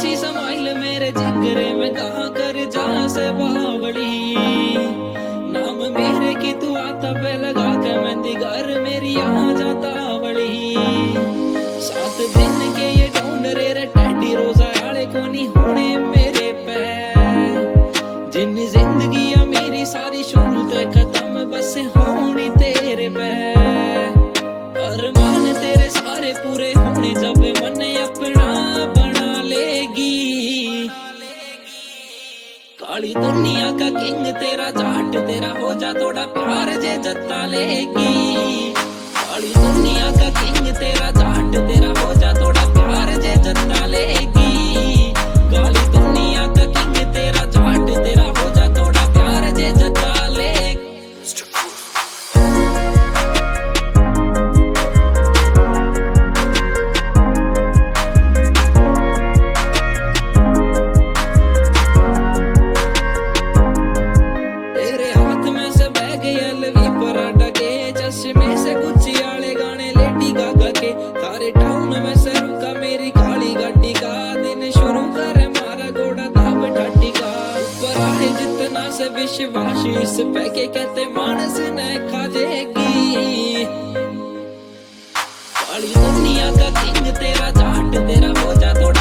सी समाइल मेरे जिगरे में कहाँ कर जा से बावड़ी। नाम मेरे की तू आता पे लगा के मेहंदी घर मेरी यहाँ जाता बड़ी। 7 दिन के ये ढूंढ रे टैडी रोजा आले को नहीं होने मेरे पे। जिन जिंदगी मेरी सारी शुरू तो खत्म बस होनी तेरे पे। अरमान तेरे सारे पूरे होने जब मन अपना बना लेगी। काली दुनिया का किंग तेरा जाट तेरा हो जा थोड़ा प्यार जे जता लेगी। काली दुनिया का किंग तेरा जाट तेरा हो जा थोड़ा प्यार जे जता लेगी। काली दुनिया का किंग तेरा जाट तेरा हो जा थोड़ा प्यार जे जता लेगी। तेरे हाथ में से बैग एलवी पराठा के चश्मे से गुच्ची वाले गाने लेडी गागा के। तारे टाउन में से रुका मेरी काली गाड़ी का दिन शुरू करे मारा घोड़ा दाब ठाटी का। ऊपर आए जितना से विश्वास इस पे के कहते मानस ने खा जाएगी। काली दुनिया का किंग तेरा जाट तेरा हो जा थोड़ा